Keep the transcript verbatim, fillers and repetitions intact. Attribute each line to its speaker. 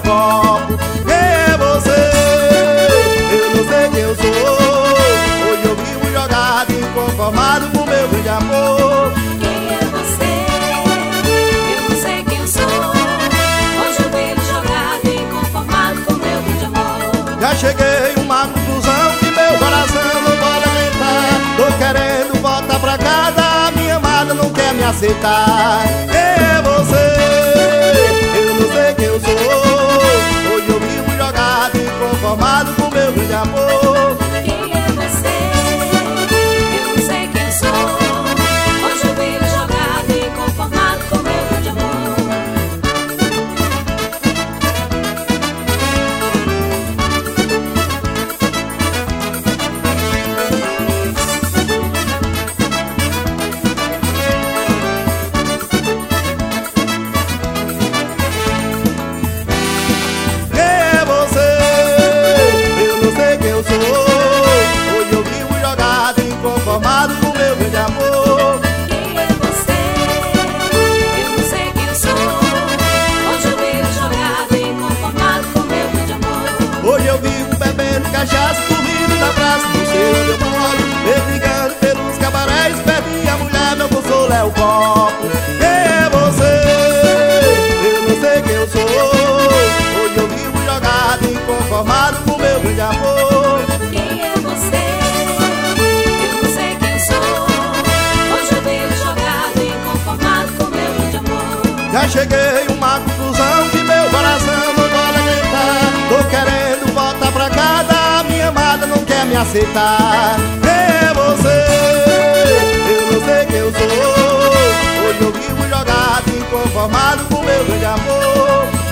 Speaker 1: copo. Quem é você? Eu não sei quem eu sou. Hoje eu vivo jogado, inconformado com meu grande amor.
Speaker 2: Quem é você? Eu não sei quem eu sou. Hoje eu vivo jogado, inconformado com meu grande amor.
Speaker 1: Já cheguei a uma conclusão que meu coração não pode aguentar. Tô querendo voltar pra casa, a minha amada não quer me aceitar. Quem é você? Eu não sei quem eu sou. Hoje eu vivo jogado, inconformado com meu grande amor.
Speaker 2: Quem é você? Eu não sei quem eu sou. Hoje eu vivo jogado, inconformado com meu grande amor.
Speaker 1: Inconformado com meu grande amor.
Speaker 2: Quem é você? Eu não sei quem eu sou. Hoje eu vivo jogado, inconformado com meu grande amor.
Speaker 1: Hoje eu vivo bebendo cachaça, dormindo na praça, não sei onde eu moro, me brigando pelos cabarés, perdi a mulher, meu consolo é o copo. Quem é você? Eu não sei quem eu sou. Hoje eu vivo jogado, inconformado com meu grande amor.
Speaker 2: Quem é você?
Speaker 1: Já cheguei a uma conclusão que meu coração não pode aguentar. Tô querendo voltar pra casa, a minha amada não quer me aceitar. Quem é você? Eu não sei quem eu sou. Hoje eu vivo jogado, inconformado com meu grande amor.